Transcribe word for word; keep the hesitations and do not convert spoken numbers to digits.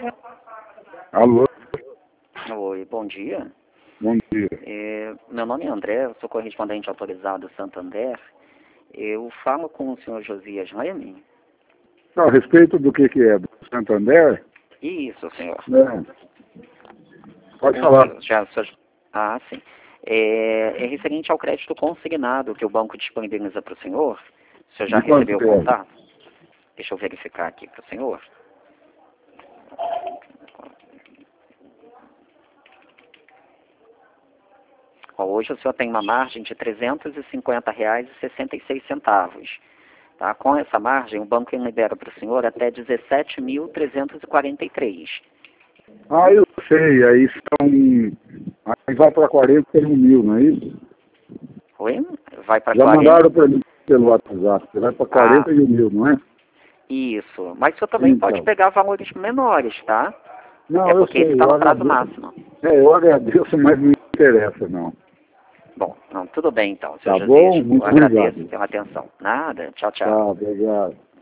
Alô? Oi, bom dia. Bom dia. É, meu nome é André, eu sou correspondente autorizado do Santander. Eu falo com o senhor Josias Leme? Não, a respeito do que, que é? Do Santander? Isso, senhor. Não. Pode O falar. senhor- já, senhor- ah, sim. É, é referente ao crédito consignado que o banco disponibiliza para o senhor. O senhor já De quanto recebeu o que é? contato? Deixa eu verificar aqui para o senhor. Ó, hoje o senhor tem uma margem de trezentos e cinquenta reais e sessenta e seis centavos. Tá? Com essa margem, o banco libera para o senhor até dezessete mil trezentos e quarenta e três. Ah, eu sei. Aí são... Aí vai para quarenta e um mil, não é isso? Oi? Vai para Já quarenta? mandaram para mim pelo WhatsApp. Vai para quarenta e um mil, não é? Isso. Mas o senhor também Então. pode pegar valores menores, tá? Não, É eu porque sei. esse está Eu no prazo agradeço. máximo. É, eu agradeço, mas não me interessa, não. Bom, não, tudo bem então, senhor Tá Josias. bom? Eu Muito agradeço obrigado. pela atenção. Nada. Tchau, tchau. Tá, obrigado.